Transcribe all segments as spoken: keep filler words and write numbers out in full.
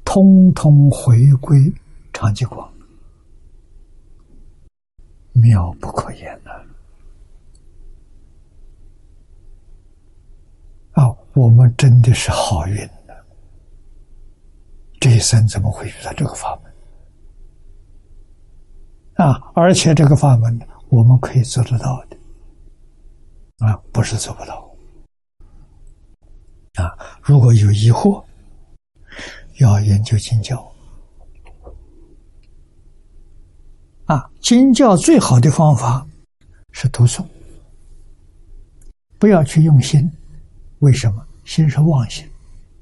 通通回归常寂光，妙不可言呐！啊，我们真的是好运呐！这一生怎么会遇到这个法门？啊，而且这个法门我们可以做得到的，啊，不是做不到。啊，如果有疑惑，要研究经教。啊，经教最好的方法是读诵，不要去用心。为什么？心是妄心，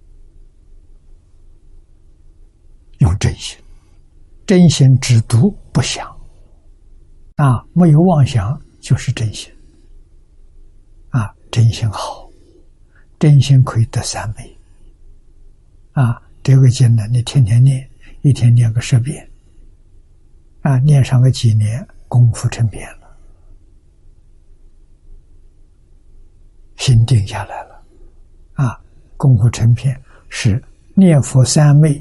用真心。真心只读不想。啊，没有妄想就是真心。啊，真心好，真心可以得三昧。啊，这个经呢，你天天念，一天念个十遍。啊，念上个几年，功夫成片了，心定下来了。啊，功夫成片是念佛三昧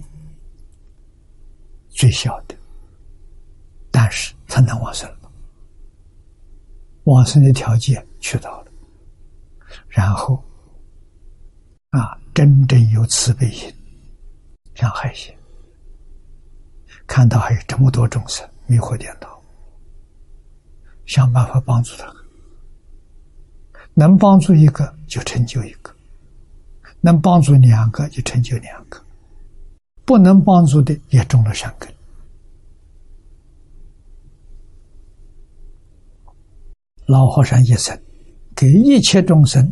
最小的，但是它能往生了，往生的条件去到了，然后啊，真正有慈悲心、像海心，看到还有这么多众生迷惑颠倒，想办法帮助他，能帮助一个就成就一个，能帮助两个就成就两个，不能帮助的也种了善根。老和尚一生给一切众生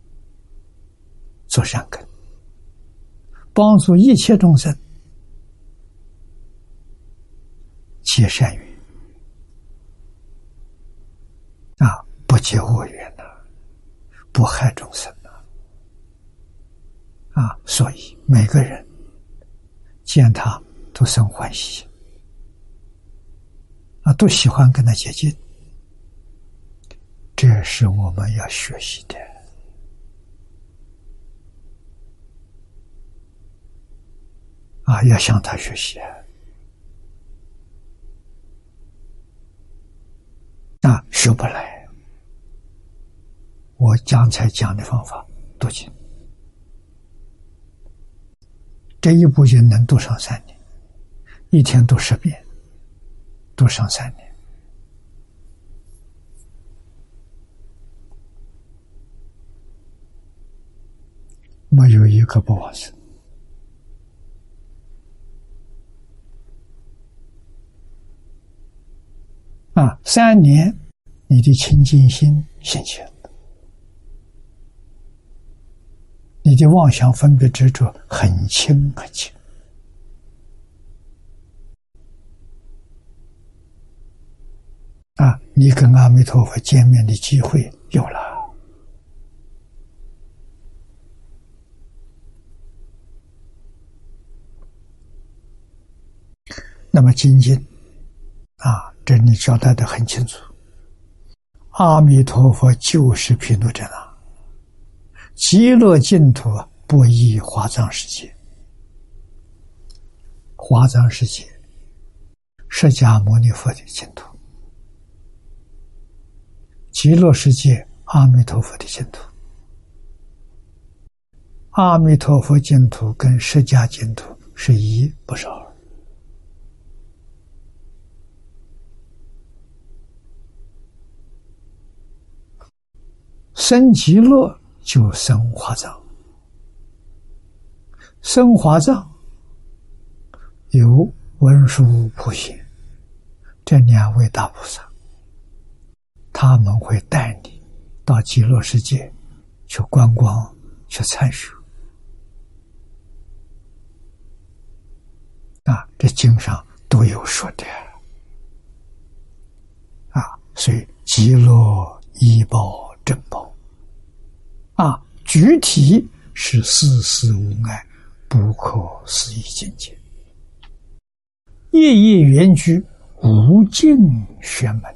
做善根，帮助一切众生结善缘，啊，不结恶缘呐，不害众生呐，啊，所以每个人见他都生欢喜，啊，都喜欢跟他接近，这是我们要学习的。啊，要向他学习。啊，学不来。我刚才讲的方法，读经，这一部经能读上三年，一天读十遍，读上三年。没有一个不往生。啊，三年，你的清净心现前了，你的妄想分别执着很轻很轻。啊，你跟阿弥陀佛见面的机会有了。那么精进啊，这里交代的很清楚，阿弥陀佛就是毗卢遮那，极乐净土不异华藏世界。华藏世界释迦牟尼佛的净土，极乐世界阿弥陀佛的净土。阿弥陀佛净土跟释迦净土是一，不是二。生极乐就生华藏，生华藏有文殊普贤这两位大菩萨，他们会带你到极乐世界去观光，去参学。啊，这经上都有说的啊，所以极乐医报正报啊，具体是事事无碍，不可思议境界。业业缘具，无尽学门，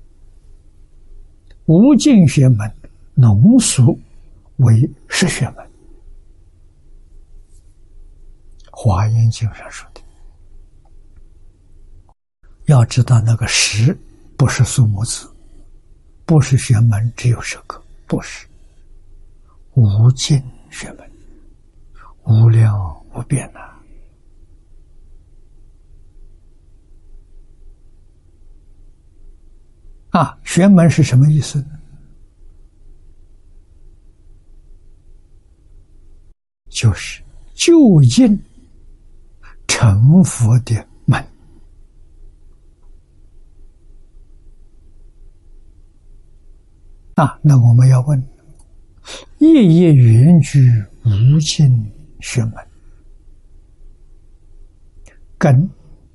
无尽学门浓缩为十学门。 华严经上说的。要知道那个十不是数目字，不是玄门只有十个，不是无尽玄门，无量无边呐、啊！啊，玄门是什么意思呢？就是就近成佛的门。啊，那我们要问，夜夜缘居无尽玄门，跟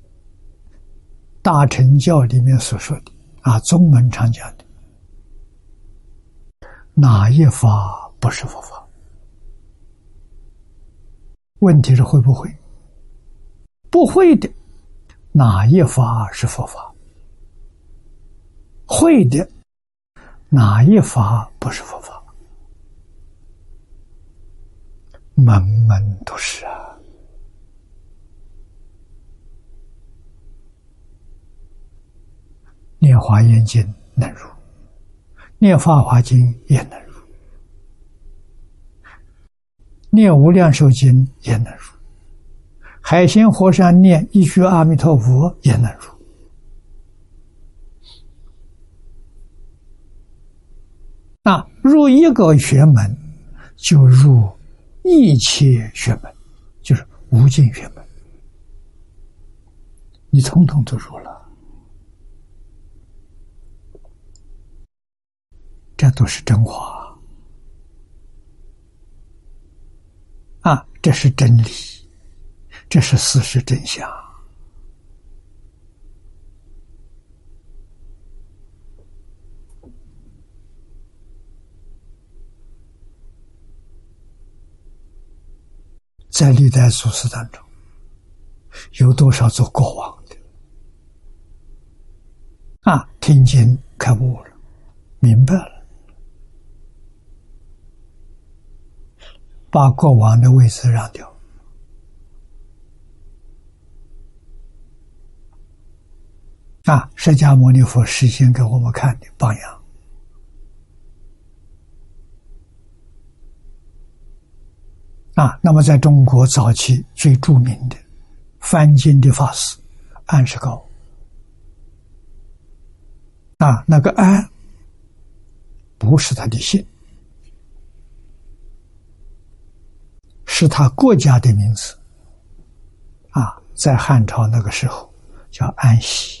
大乘教里面所说的啊，宗门常讲的哪一法不是佛法？问题是会不会？不会的，哪一法是佛法？会的，哪一法不是佛法？门门都是啊！念华严经能入，念法华经也能入，念无量寿经也能入，海鲜和尚念一句阿弥陀佛也能入。那入一个玄门，就入一切玄门，就是无尽玄门，你统统都入了。这都是真话啊！这是真理，这是事实真相。在历代祖师当中，有多少做国王的啊？听经开悟了，明白了，把国王的位置让掉。啊，释迦牟尼佛实现给我们看的榜样。啊，那么在中国早期最著名的翻经的法师安世高，啊，那个安不是他的姓，是他国家的名字。啊，在汉朝那个时候叫安息。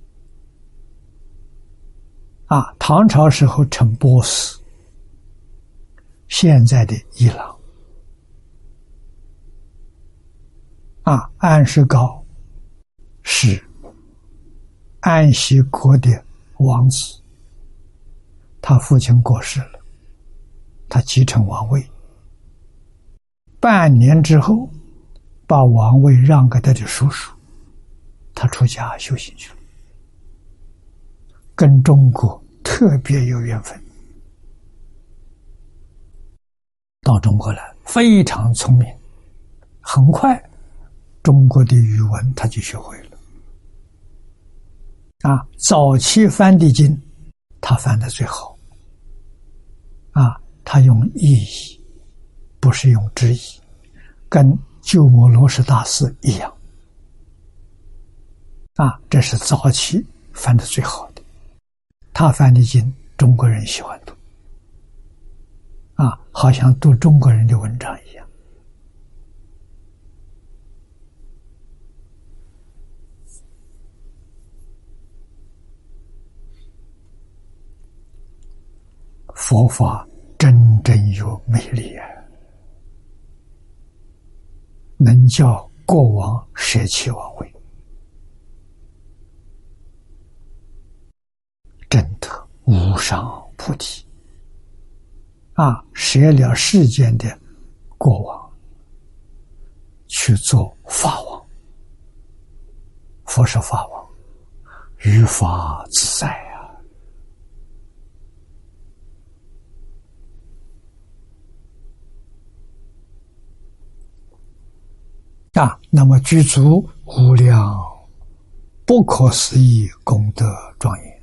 啊，唐朝时候称波斯，现在的伊朗。啊，安世高是安息国的王子，他父亲过世了，他继承王位，半年之后把王位让给他的叔叔，他出家修行去了，跟中国特别有缘分。到中国来非常聪明，很快中国的语文他就学会了。啊，早期翻的经他翻的最好。啊，他用意译，不是用直译，跟鸠摩罗什大师一样。啊，这是早期翻的最好的。他翻的经中国人喜欢读。啊，好像读中国人的文章一样。佛法真正有魅力啊，能叫国王舍弃王位，真得无上菩提。啊，舍了世间的国王，去做法王。佛是法王，于法自在啊。 啊，那么具足无量不可思议功德庄严。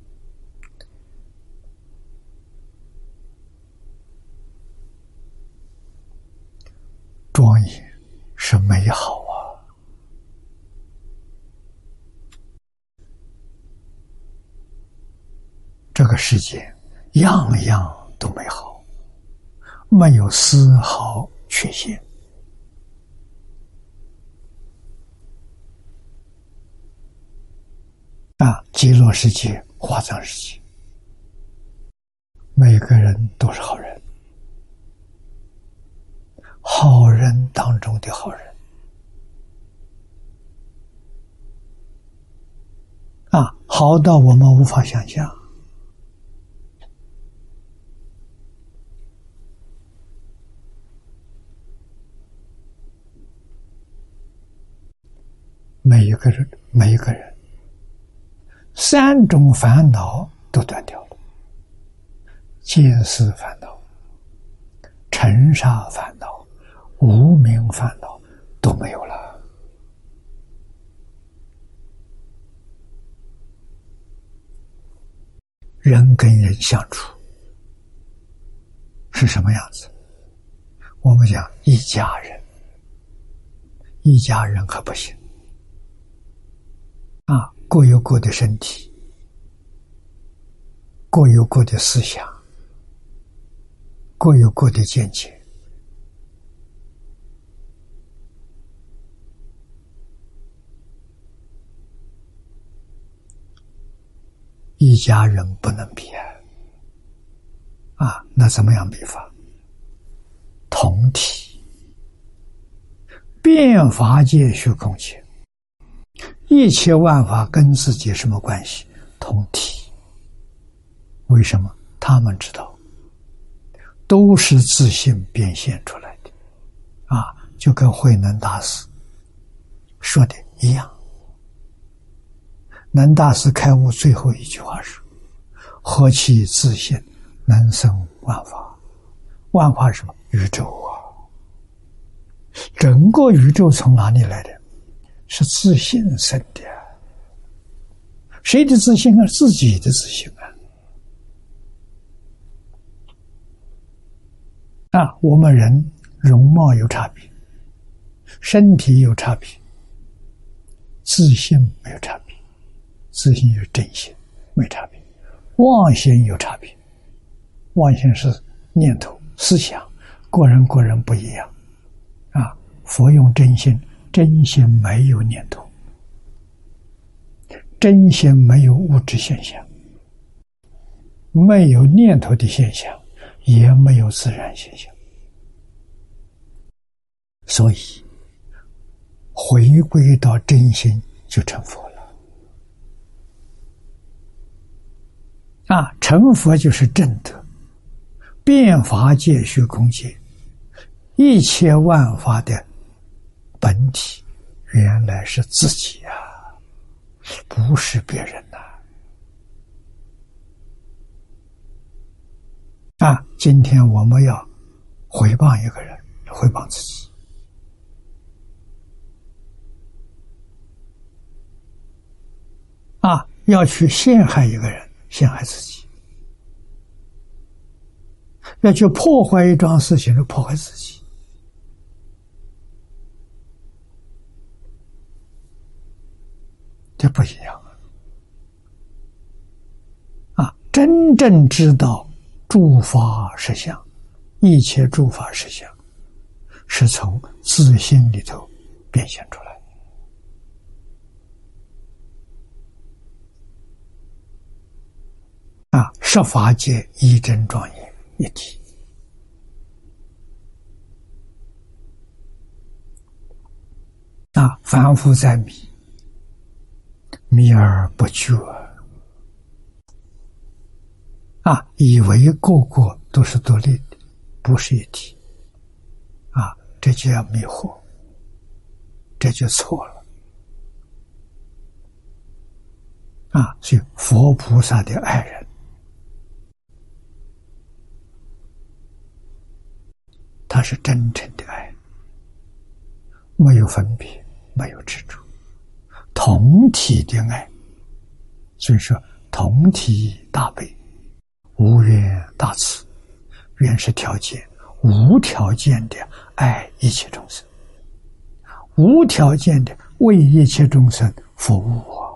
庄严是美好啊，这个世界样样都美好，没有丝毫缺陷。啊，极乐世界、华藏世界，每个人都是好人，好人当中的好人。啊，好到我们无法想象。每一个人，每一个人，三种烦恼都断掉了：见思烦恼、尘沙烦恼、无明烦恼都没有了。人跟人相处是什么样子？我们讲一家人，一家人可不行啊，各有各的身体，各有各的思想，各有各的见解。一家人不能比啊！啊，那怎么样比法？同体，变法界虚空界，一切万法跟自己什么关系？同体。为什么？他们知道，都是自性变现出来的，啊，就跟慧能大师说的一样。能大师开悟最后一句话是：何其自性，能生万法。万法是什么？宇宙啊！整个宇宙从哪里来的？是自性生的。谁的自性啊？自己的自性啊！啊，我们人容貌有差别，身体有差别，自性没有差别。自性有真性，没差别；妄心有差别，妄心是念头、思想，个人个人不一样。啊，佛用真心，真心没有念头，真心没有物质现象，没有念头的现象，也没有自然现象。所以，回归到真心就成佛了。啊，成佛就是正德，变法界虚空界，一切万法的本体原来是自己啊，不是别人呐、啊。啊，今天我们要毁谤一个人，毁谤自己。啊，要去陷害一个人，陷害自己；要去破坏一桩事情，就破坏自己。这不一样啊！啊，真正知道诸法实相，一切诸法实相，是从自性里头变现出来。啊，十法界一真庄严一体。啊，凡夫在迷，迷而不觉。啊，以为个个都是独立的，不是一体。啊，这就要迷惑，这就错了。啊，所以佛菩萨的爱人，他是真诚的爱， 没有分别，没有执着，同体的爱。所以说，同体大悲，无缘大慈，原是条件，无条件的爱一切众生，无条件的为一切众生服务我。